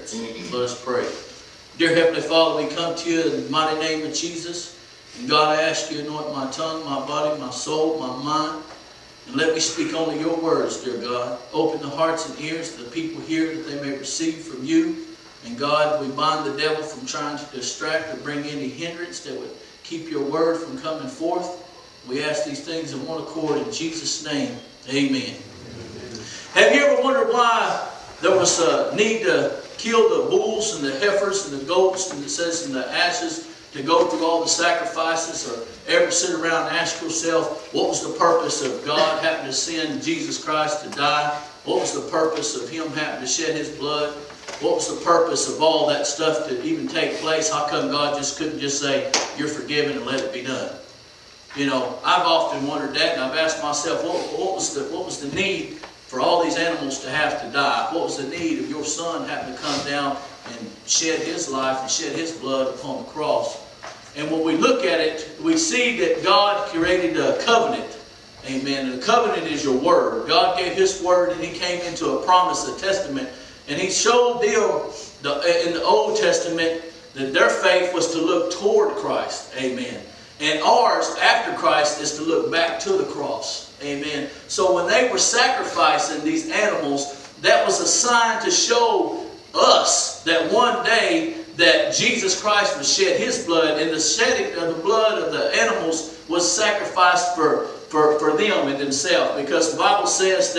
inheritance. Let us pray. Dear Heavenly Father, we come to you in the mighty name of Jesus. And God, I ask you to anoint my tongue, my body, my soul, my mind. And let me speak only your words, dear God. Open the hearts and ears of the people here that they may receive from you. And God, we bind the devil from trying to distract or bring any hindrance that would keep your word from coming forth. We ask these things in one accord in Jesus' name. Amen. Have you ever wondered why there was a need to kill the bulls and the heifers and the goats, and it says in the ashes, to go through all the sacrifices, or ever sit around and ask yourself, what was the purpose of God having to send Jesus Christ to die? What was the purpose of Him having to shed His blood? What was the purpose of all that stuff to even take place? How come God just couldn't just say, you're forgiven and let it be done? You know, I've often wondered that, and I've asked myself, what was the need for all these animals to have to die? What was the need of your Son having to come down and shed His life and shed His blood upon the cross? And when we look at it, we see that God created a covenant. Amen. And the covenant is your word. God gave His word, and He came into a promise, a testament. And He showed them in the Old Testament that their faith was to look toward Christ. Amen. And ours, after Christ, is to look back to the cross. Amen. So when they were sacrificing these animals, that was a sign to show us that one day that Jesus Christ would shed His blood, and the shedding of the blood of the animals was sacrificed for them and themselves. Because the Bible says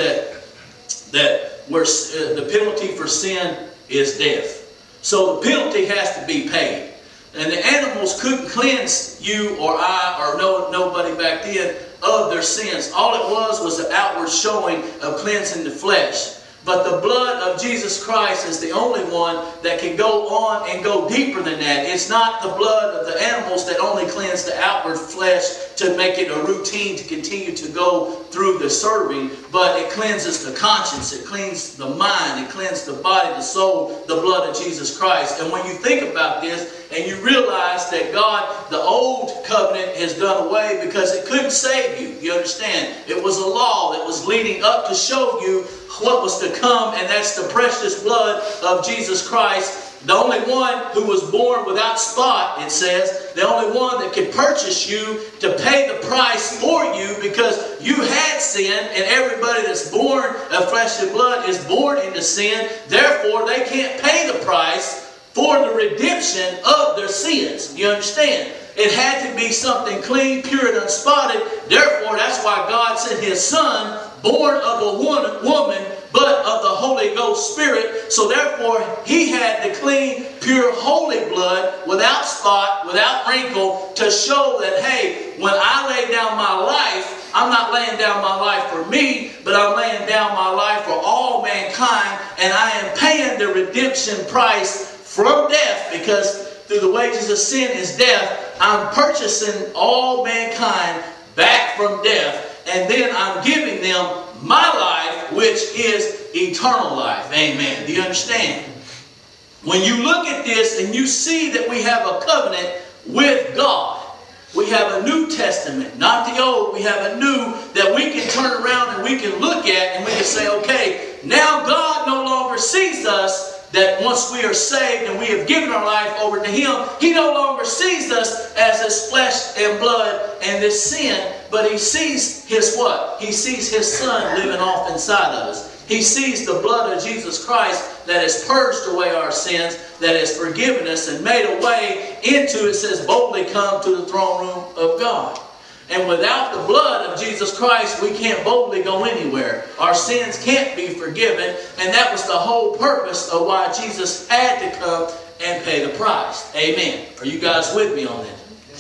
that where the penalty for sin is death. So the penalty has to be paid. And the animals couldn't cleanse you or I or nobody back then of their sins. All it was the outward showing of cleansing the flesh. But the blood of Jesus Christ is the only one that can go on and go deeper than that. It's not the blood of the animals that only cleanse the outward flesh to make it a routine to continue to go through the serving, but it cleanses the conscience, it cleans the mind, it cleanses the body, the soul, the blood of Jesus Christ. And when you think about this and you realize that God, the old covenant, has done away because it couldn't save you. You understand? It was a law that was leading up to show you what was to come, and that's the precious blood of Jesus Christ, the only one who was born without spot, it says, the only one that could purchase you to pay the price for you because you had sin, and everybody that's born of flesh and blood is born into sin. Therefore, they can't pay the price for the redemption of their sins. You understand? It had to be something clean, pure, and unspotted. Therefore, that's why God sent His Son, born of a woman, but of the Holy Ghost Spirit. So therefore, He had the clean, pure, holy blood, without spot, without wrinkle, to show that, hey, when I lay down my life, I'm not laying down my life for me, but I'm laying down my life for all mankind, and I am paying the redemption price from death, because through the wages of sin is death. I'm purchasing all mankind back from death, and then I'm giving them my life, which is eternal life. Amen. Do you understand? When you look at this and you see that we have a covenant with God, we have a New Testament, not the old. We have a new that we can turn around and we can look at, and we can say, okay, now God no longer sees us, that once we are saved and we have given our life over to Him, He no longer sees us as His flesh and blood and this sin, but He sees His what? He sees His Son living off inside of us. He sees the blood of Jesus Christ that has purged away our sins, that has forgiven us and made a way into, it says, boldly come to the throne room of God. And without the blood of Jesus Christ, we can't boldly go anywhere. Our sins can't be forgiven. And that was the whole purpose of why Jesus had to come and pay the price. Amen. Are you guys with me on that?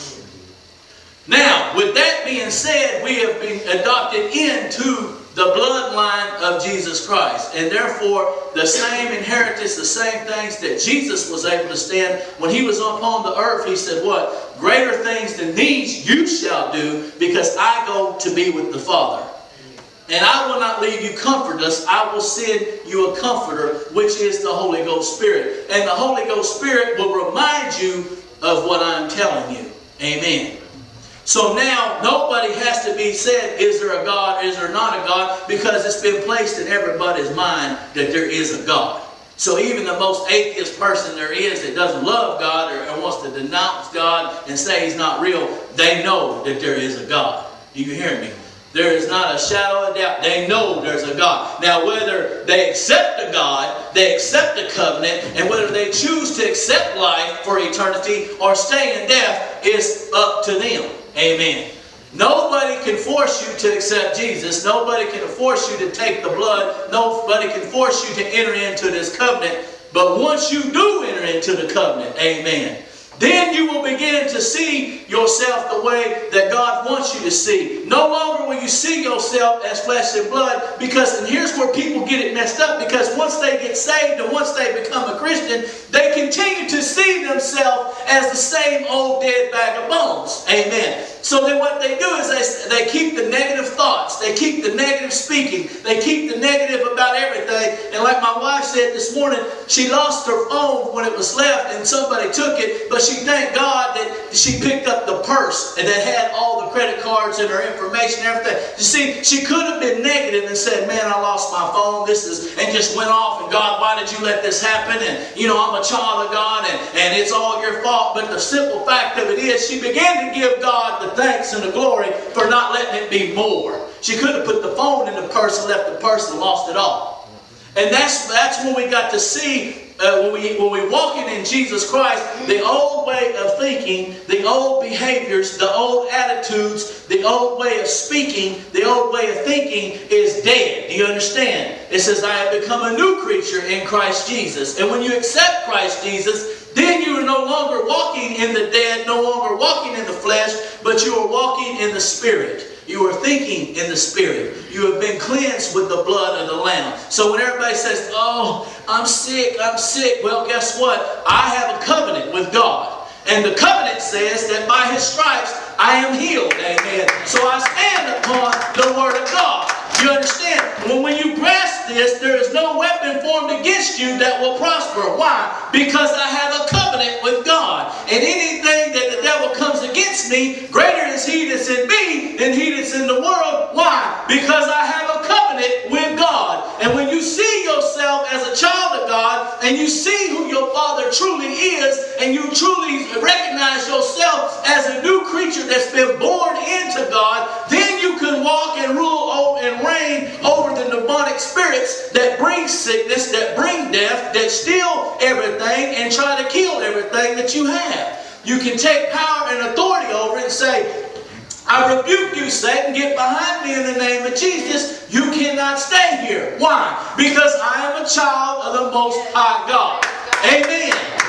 Now, with that being said, we have been adopted into the bloodline of Jesus Christ. And therefore, the same inheritance, the same things that Jesus was able to stand when He was upon the earth. He said, what? Greater things than these you shall do, because I go to be with the Father. And I will not leave you comfortless. I will send you a comforter, which is the Holy Ghost Spirit. And the Holy Ghost Spirit will remind you of what I'm telling you. Amen. So now, nobody has to be said, is there a God, is there not a God? Because it's been placed in everybody's mind that there is a God. So even the most atheist person there is that doesn't love God or wants to denounce God and say He's not real, they know that there is a God. Do you hear me? There is not a shadow of doubt. They know there's a God. Now whether they accept the God, they accept the covenant, and whether they choose to accept life for eternity or stay in death is up to them. Amen. Nobody can force you to accept Jesus. Nobody can force you to take the blood. Nobody can force you to enter into this covenant. But once you do enter into the covenant, amen, then you will begin to see yourself the way that God wants you to see. No longer will you see yourself as flesh and blood, because, and here's where people get it messed up, because once they get saved and once they become a Christian, they continue to see themselves as the same old dead bag of bones. Amen. So then what they do is they keep the negative thoughts. They keep the negative speaking. They keep the negative about everything. And like my wife said this morning, she lost her phone when it was left and somebody took it. But she thanked God that she picked up the purse and that had all the credit cards and her information and everything. You see, she could have been negative and said, man, I lost my phone. And just went off. And God, why did you let this happen? And, you know, I'm a child of God and it's all your fault. But the simple fact of it is, she began to give God the thanks and the glory for not letting it be more. She could have put the phone in the purse and left the purse and lost it all. And that's when we got to see, when we walking in Jesus Christ, the old way of thinking, the old behaviors, the old attitudes, the old way of speaking, the old way of thinking is dead. Do you understand? It says, I have become a new creature in Christ Jesus. And when you accept Christ Jesus, then you are no longer walking in the dead, no longer walking in the flesh, but you are walking in the Spirit. You are thinking in the Spirit. You have been cleansed with the blood of the Lamb. So when everybody says, oh, I'm sick, well, guess what? I have a covenant with God. And the covenant says that by His stripes I am healed. Amen. So I stand upon the Word of God. You understand? When you grasp this, there is no weapon formed against you that will prosper. Why? Because I have a covenant with God. And anything that the devil comes against me, greater is he that's in me than he that's in the world. Why? Because I have a covenant with God. And when you see yourself as a child of God, and you see who your Father truly is, and you truly recognize yourself as a new creature that's been born into God, then you can walk and rule over and reign over the demonic spirits that bring sickness, that bring death, that steal everything and try to kill everything that you have. You can take power and authority over it and say, I rebuke you, Satan. Get behind me in the name of Jesus. You cannot stay here. Why? Because I am a child of the Most High God. Amen.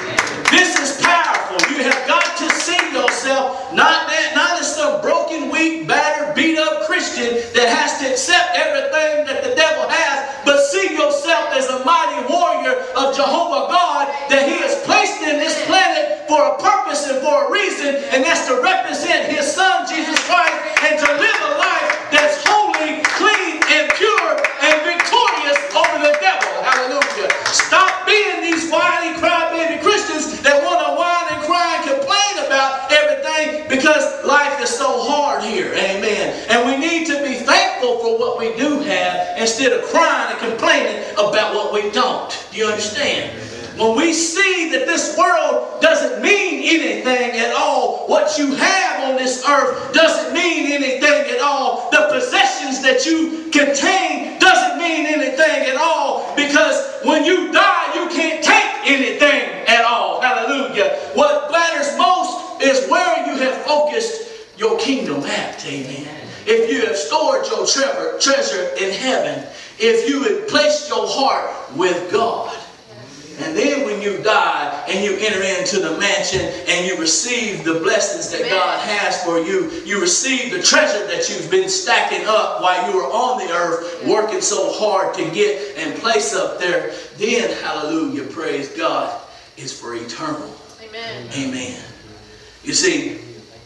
This is powerful. You have got to see yourself not as some broken, weak, battered, beat up Christian that has to accept everything that the devil has, but see yourself as a mighty warrior of Jehovah God that He has placed in this planet for a purpose and for a reason, and that's to represent His Son, Jesus Christ, and to live a life that's holy, clean, and pure, and victorious over the devil. Hallelujah. Stop being these whiny, crybaby Christians that want to whine and cry and complain about everything, because life is so hard here. Amen. And we need to be thankful for what we do have instead of crying and complaining about what we don't. Do you understand? When we see that this world doesn't mean anything at all, what you have on this earth doesn't mean anything at all, the possessions that you contain doesn't mean anything at all, because when you die, you can't take anything at all. Hallelujah. What matters most is where you have focused your kingdom at. Amen. If you have stored your treasure in heaven, if you had placed your heart with God, and then when you die and you enter into the mansion and you receive the blessings that God has for you, you receive the treasure that you've been stacking up while you were on the earth, working so hard to get and place up there, then, hallelujah, praise God, is for eternal. Amen. Amen. You see,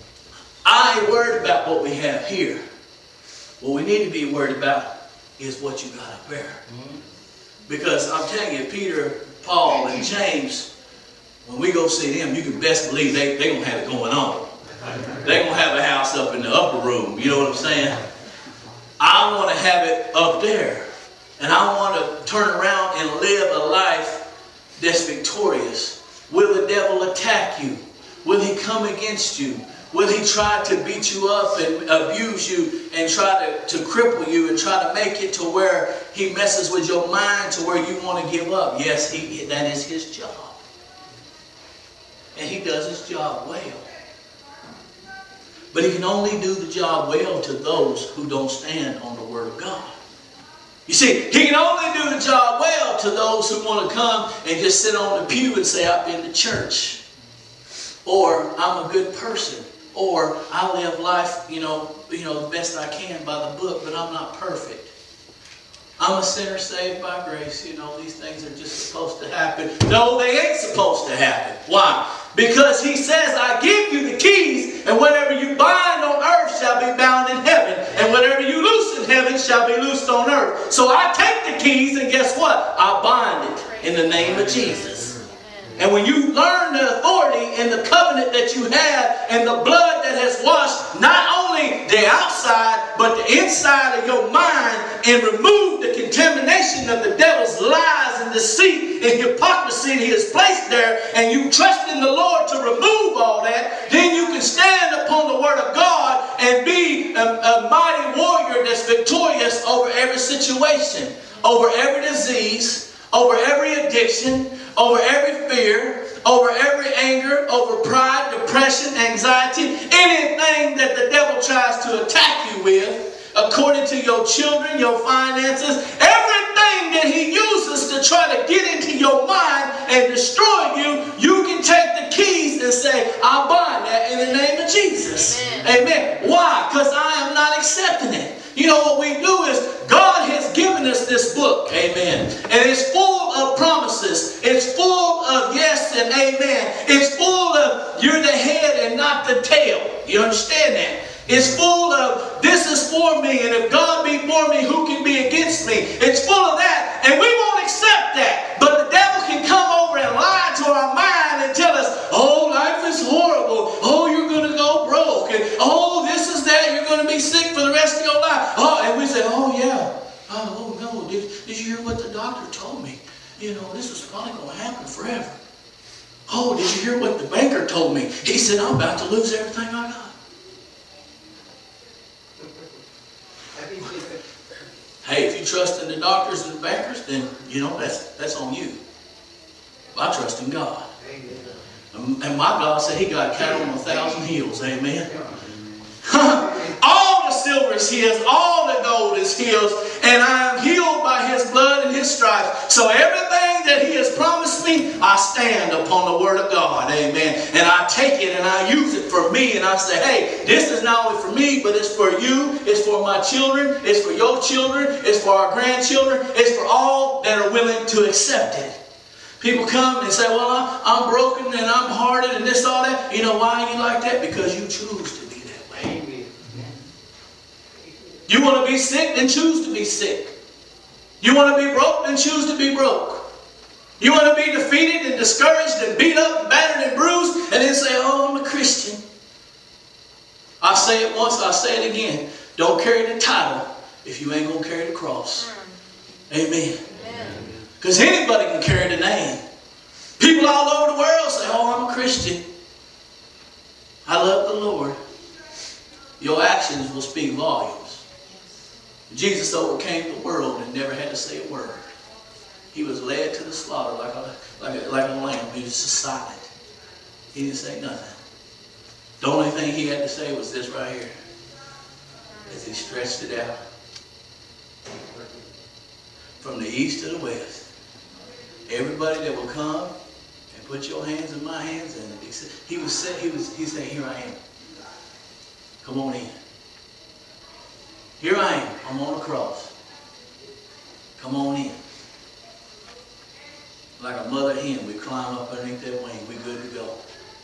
I ain't worried about what we have here. What we need to be worried about is what you got up there. Because I'm telling you, Peter, Paul, and James, when we go see them, you can best believe they're going to have it going on. They're going to have a house up in the upper room. You know what I'm saying? I want to have it up there. And I want to turn around and live a life that's victorious? Will the devil attack you? Will he come against you? Will he try to beat you up and abuse you and try to cripple you and try to make it to where he messes with your mind to where you want to give up? Yes, that is his job. And he does his job well. But he can only do the job well to those who don't stand on the Word of God. You see, he can only do the job well to those who want to come and just sit on the pew and say, I've been to church. Or I'm a good person. Or I live life, the best I can by the book, but I'm not perfect. I'm a sinner saved by grace. These things are just supposed to happen. No, they ain't supposed to happen. Why? Because he says, I give you the keys, and whatever you bind on earth shall be bound in heaven, and whatever you loose in heaven shall be loosed on earth. So I take the keys, and guess what? I bind it in the name of Jesus. And when you learn the authority and the covenant that you have and the blood that has washed not only the outside but the inside of your mind and removed the contamination of the devil's lies and deceit and hypocrisy he has placed there, and you trust in the Lord to remove all that, then you can stand upon the Word of God and be a mighty warrior that's victorious over every situation, over every disease, over every addiction, over every fear, over every anger, over pride, depression, anxiety, anything that the devil tries to attack you with, according to your children, your finances, everything that he uses to try to get into your mind and destroy you, you can take the keys and say, I bind that in the name of Jesus. Amen. Why? Because I am not accepting it. What we do is God has given us this book. Amen. And it's full of promises. It's full of yes and amen. It's full of you're the head and not the tail. You understand that? It's full of this is for me, and if God be for me, who can be against me? It's full of that, and we won't accept that. But the devil can come over and lie to our mind and tell us, oh, life is horrible. Oh, you're going to go broke. And oh, this is that. You're going to be sick for the rest of your life. Oh, and we say, oh, yeah. Oh, no. Did you hear what the doctor told me? This is probably going to happen forever. Oh, did you hear what the banker told me? He said, I'm about to lose everything I got. Hey, if you trust in the doctors and the bankers, then, that's on you. I trust in God. And my God said he got cattle on 1,000 hills. Amen. All the silver is his, all the gold is his, and I am healed by his blood and his stripes. So everything that he has promised me, I stand upon the Word of God. Amen. And I take it and I use it for me, and I say, hey, this is not only for me, but it's for you, it's for my children, it's for your children, it's for our grandchildren, it's for all that are willing to accept it. People come and say, well, I'm broken and I'm hearted and this, all that. You know why are you like that? Because you choose to be that way. Amen. You want to be sick, then choose to be sick. You want to be broke, then choose to be broke. You want to be defeated and discouraged and beat up and battered and bruised and then say, oh, I'm a Christian. I say it once, I say it again. Don't carry the title if you ain't going to carry the cross. Amen. Because anybody can carry the name. People all over the world say, oh, I'm a Christian. I love the Lord. Your actions will speak volumes. Jesus overcame the world and never had to say a word. He was led to the slaughter like a lamb. He was just silent. He didn't say nothing. The only thing he had to say was this right here. As he stretched it out. From the east to the west. Everybody that will come and put your hands in my hands, and he said, here I am. Come on in. Here I am. I'm on the cross. Come on in. Like a mother hen, we climb up underneath that wing. We're good to go.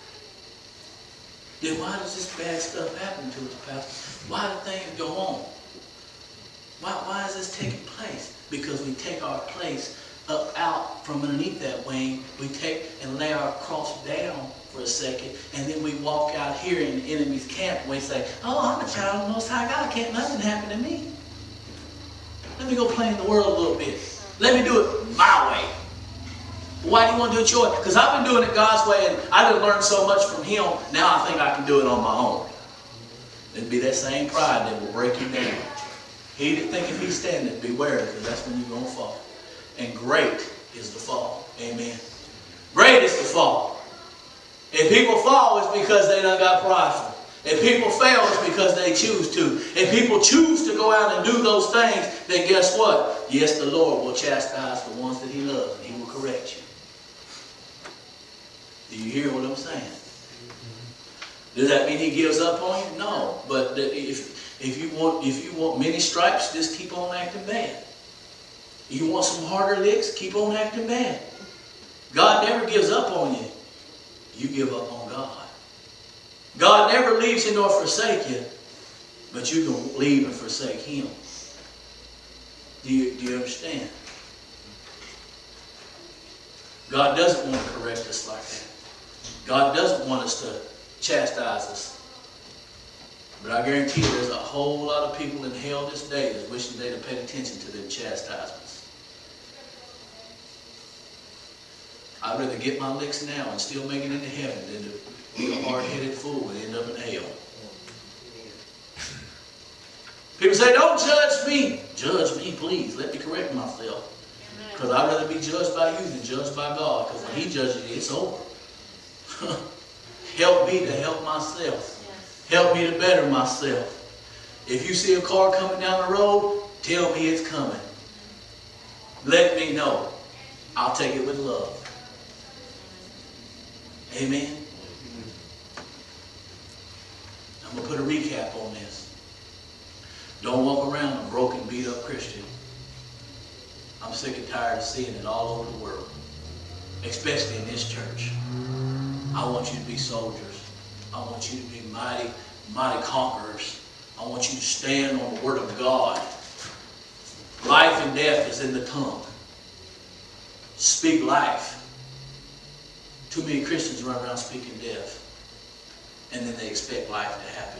Then why does this bad stuff happen to us, Pastor? Why do things go on? Why is this taking place? Because we take our place up out from underneath that wing. We take and lay our cross down for a second, and then we walk out here in the enemy's camp and we say, oh, I'm a child of the Most High God. Can't nothing happen to me. Let me go play in the world a little bit. Let me do it my way. Why do you want to do it your way? Because I've been doing it God's way, and I done learned so much from Him. Now I think I can do it on my own. It'd be that same pride that will break you down. He that thinketh he standeth, beware, because that's when you're going to fall. And great is the fall. Amen. Great is the fall. If people fall, it's because they done got prideful. If people fail, it's because they choose to. If people choose to go out and do those things, then guess what? Yes, the Lord will chastise the ones that He loves, and He will correct you. Do you hear what I'm saying? Does that mean He gives up on you? No. But if you want many stripes, just keep on acting bad. You want some harder licks, keep on acting bad. God never gives up on you. You give up on God. God never leaves you nor forsake you, but you can leave and forsake Him. Do you understand? God doesn't want to correct us like that. God doesn't want us to chastise us. But I guarantee you there's a whole lot of people in hell this day that's wishing they'd have paid attention to them chastisements. I'd rather get my licks now and still make it into heaven than to be a hard-headed fool and end up in hell. People say, don't judge me. Judge me, please. Let me correct myself. Because I'd rather be judged by you than judged by God. Because when He judges you, it's over. Help me to help myself. Help me to better myself. If you see a car coming down the road, tell me it's coming. Let me know. I'll take it with love. Amen. I'm going to put a recap on this. Don't walk around a broken, beat up Christian. I'm sick and tired of seeing it all over the world, especially in this church. I want you to be soldiers. I want you to be mighty, mighty conquerors. I want you to stand on the Word of God. Life and death is in the tongue. Speak life. Too many Christians run around speaking death, and then they expect life to happen.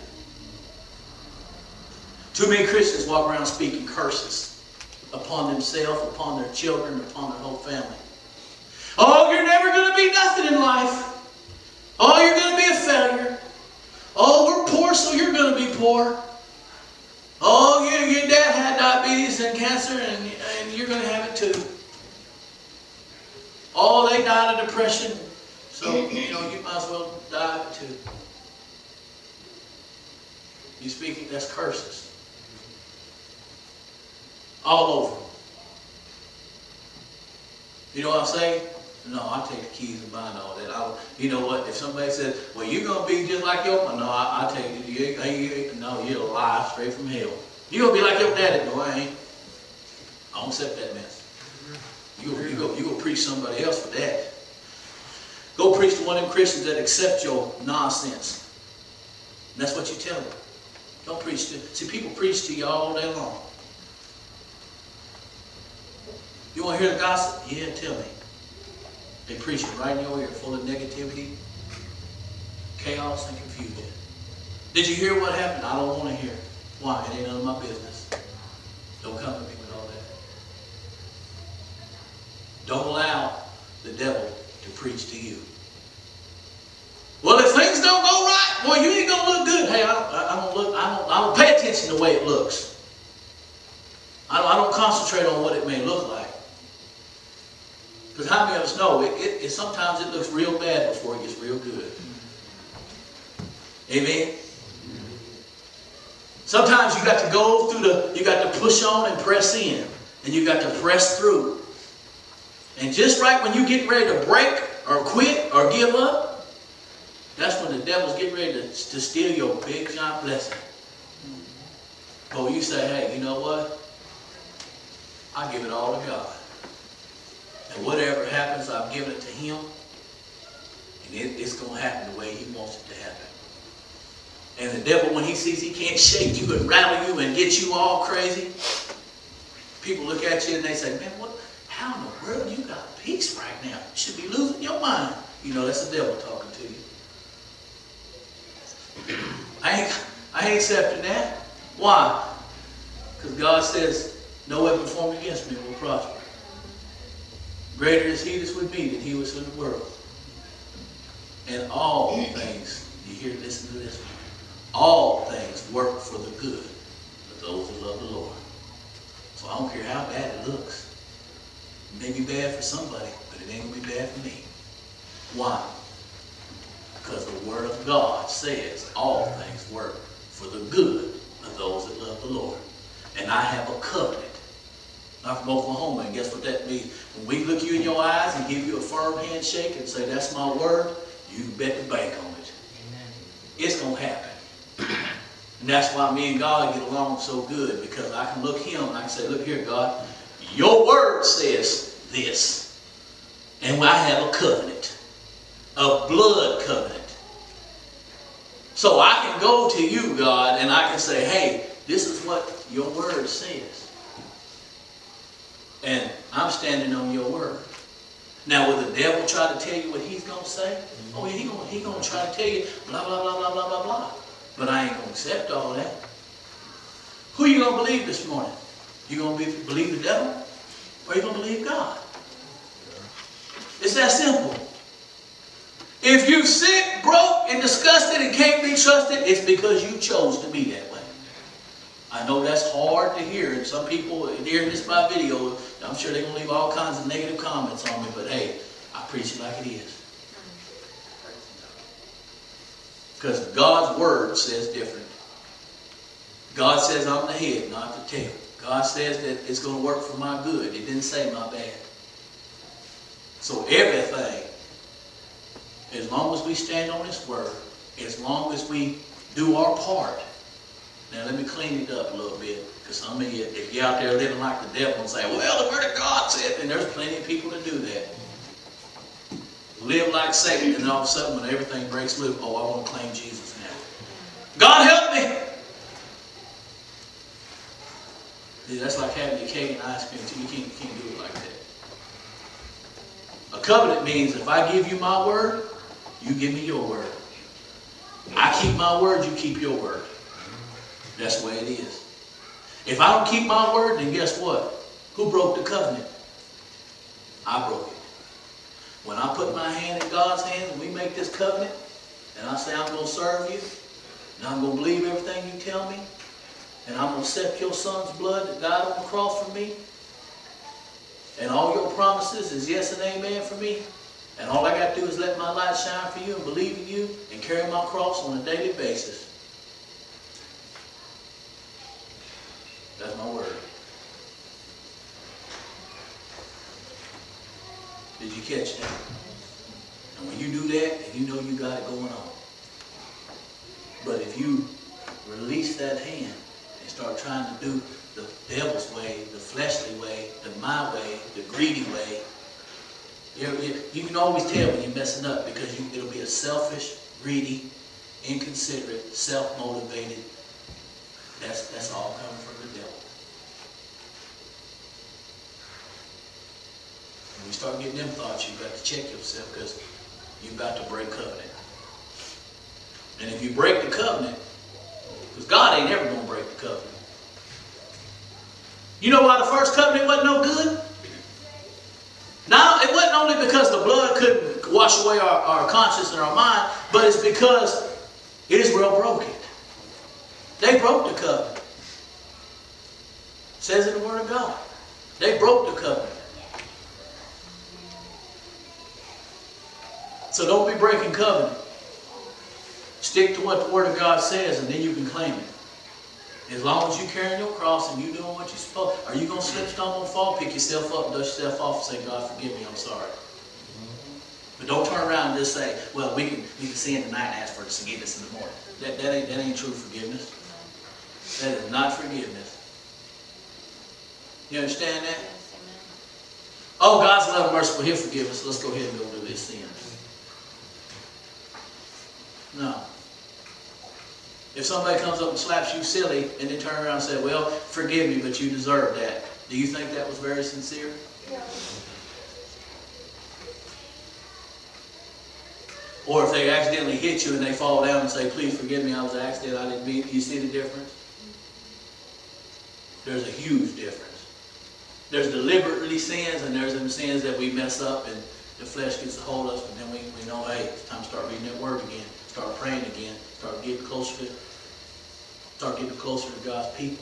Too many Christians walk around speaking curses upon themselves, upon their children, upon their whole family. Oh, you're never going to be nothing in life. Oh, you're going to be a failure. Oh, we're poor, so you're going to be poor. Oh, your dad had diabetes and cancer, and you're going to have it too. Oh, they died of depression, so you might as well die of it too. You speaking, that's curses. All over. You know what I'm saying? No, I take the keys and bind all that. You know what? If somebody says, well, you're going to be just like your mom. No, I take it. No, you're a lie straight from hell. You're going to be like your daddy. No, I ain't. I don't accept that mess. You go preach somebody else for that. Go preach to one of them Christians that accept your nonsense. And that's what you tell them. Don't preach to. See, people preach to you all day long. You want to hear the gossip? Yeah, tell me. They preach it right in your ear, full of negativity, chaos, and confusion. Did you hear what happened? I don't want to hear. Why? It ain't none of my business. Don't come to me with all that. Don't allow the devil to preach to you. Well, if things don't go right, boy, you ain't gonna look good. Hey, I don't pay attention to the way it looks. I don't concentrate on what it may look like. Because how many of us know it sometimes it looks real bad before it gets real good. Amen. Sometimes you got to go through you got to push on and press in, and you got to press through. And just right when you get ready to break or quit or give up, that's when the devil's getting ready to steal your big giant blessing. But when you say, hey, you know what? I give it all to God. And whatever happens, I've given it to Him. And it's going to happen the way He wants it to happen. And the devil, when he sees he can't shake you and rattle you and get you all crazy, people look at you and they say, man, how in the world you got peace right now? You should be losing your mind. You know, that's the devil talking to you. I ain't accepting that. Why? Because God says, no weapon formed against me will prosper. Greater is he that's with me than he was in the world. And all things, you hear, listen to this one. All things work for the good of those who love the Lord. So I don't care how bad it looks. It may be bad for somebody, but it ain't going to be bad for me. Why? Because the Word of God says all things work for the good of those that love the Lord. And I have a covenant. I'm from Oklahoma, and guess what that means? When we look you in your eyes and give you a firm handshake and say, that's my word, you bet the bank on it. Amen. It's going to happen. And that's why me and God get along so good, because I can look him and I can say, look here, God, your word says this. And I have a covenant, a blood covenant. So I can go to you, God, and I can say, hey, this is what your word says. And I'm standing on your word. Now, will the devil try to tell you what he's going to say? Oh, yeah, he's going to try to tell you blah, blah, blah, blah, blah, blah, blah. But I ain't going to accept all that. Who are you going to believe this morning? You going to believe the devil? Or are you going to believe God? It's that simple. If you're sick, broke, and disgusted and can't be trusted, it's because you chose to be that way. I know that's hard to hear, and some people hearing this by video, I'm sure they're going to leave all kinds of negative comments on me, but hey, I preach it like it is. Because God's word says different. God says I'm the head, not the tail. God says that it's going to work for my good. It didn't say my bad. So everything, as long as we stand on His word, as long as we do our part. Now let me clean it up a little bit, because some of you, if you're out there living like the devil and say, well, the word of God said, and there's plenty of people that do that. Live like Satan, and all of a sudden when everything breaks loose, oh, I want to claim Jesus now. God help me! See, that's like having a cake and ice cream. You can't do it like that. A covenant means if I give you my word, you give me your word. I keep my word, you keep your word. That's the way it is. If I don't keep my word, then guess what? Who broke the covenant? I broke it. When I put my hand in God's hands and we make this covenant, and I say I'm going to serve you, and I'm going to believe everything you tell me, and I'm going to accept your son's blood that died on the cross for me, and all your promises is yes and amen for me, and all I got to do is let my light shine for you and believe in you and carry my cross on a daily basis. That's my word. Did you catch that? And when you do that, and you know you got it going on. But if you release that hand and start trying to do the devil's way, the fleshly way, the my way, the greedy way, you can always tell when you're messing up, because it'll be a selfish, greedy, inconsiderate, self-motivated. That's all coming from the devil. When you start getting them thoughts, you've got to check yourself, because you've got to break covenant. And if you break the covenant, because God ain't ever going to break the covenant. You know why the first covenant wasn't no good? Now, it wasn't only because the blood couldn't wash away our conscience and our mind, but it's because Israel broke it. They broke the covenant. It says in the Word of God. They broke the covenant. So don't be breaking covenant. Stick to what the Word of God says, and then you can claim it. As long as you're carrying your cross and you're doing what you're supposed to. Are you going to slip, stumble, and fall? Pick yourself up, dust yourself off, and say, God, forgive me, I'm sorry. But don't turn around and just say, well, we can sin tonight and ask for forgiveness in the morning. That ain't true forgiveness. That is not forgiveness. You understand that? Oh, God's love and merciful. He'll forgive us. Let's go ahead and go do this sin. No. If somebody comes up and slaps you silly and then turn around and say, well, forgive me, but you deserve that. Do you think that was very sincere? Yeah. Or if they accidentally hit you and they fall down and say, please forgive me, I was an accident, I didn't mean it. You see the difference? There's a huge difference. There's deliberately sins, and there's them sins that we mess up and the flesh gets a hold of us, but then we know, hey, it's time to start reading that word again, start praying again, start getting closer to God's people.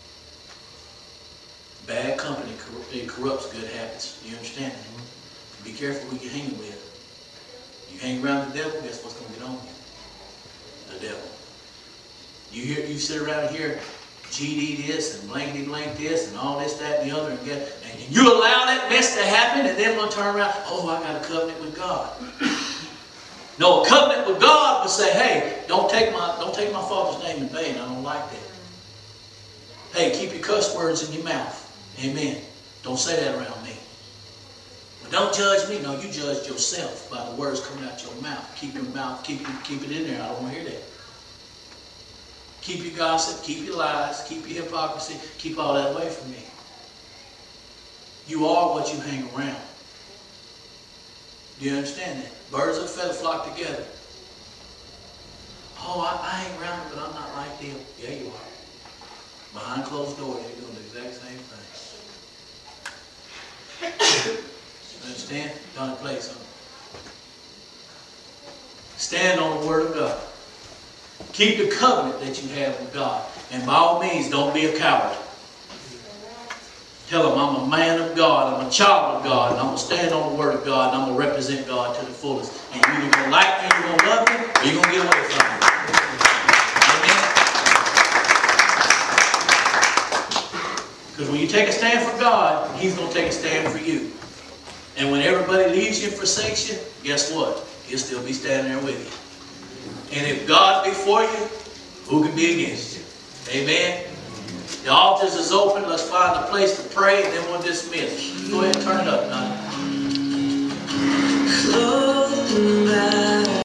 Bad company, it corrupts good habits. You understand that? Be careful who you're hanging with. You hang around the devil, guess what's going to get on you? The devil. You sit around here, GD this and blankety blank this and all this, that, and the other, and you allow that mess to happen, and then we'll turn around, oh, I got a covenant with God. No, a covenant with God would say, hey, don't take my Father's name in vain. I don't like that. Hey, keep your cuss words in your mouth. Amen. Don't say that around me. But don't judge me. No, you judge yourself by the words coming out your mouth. Keep your mouth, keep it in there. I don't want to hear that. Keep your gossip, keep your lies, keep your hypocrisy, keep all that away from me. You are what you hang around. Do you understand that? Birds of a feather flock together. Oh, I hang around them, but I'm not like them. Yeah, you are. Behind closed doors, you're doing the exact same thing. Understand? Done to play something. Stand on the Word of God. Keep the covenant that you have with God. And by all means, don't be a coward. Tell them, I'm a man of God, I'm a child of God, and I'm going to stand on the Word of God, and I'm going to represent God to the fullest. And you're either going to like me, you're going to love me, or you're going to get away from me. Amen? Because when you take a stand for God, He's going to take a stand for you. And when everybody leaves you and forsakes you, guess what? He'll still be standing there with you. And if God be for you, who can be against you? Amen? The altars is open. Let's find a place to pray, and then we'll dismiss. Go ahead and turn it up now.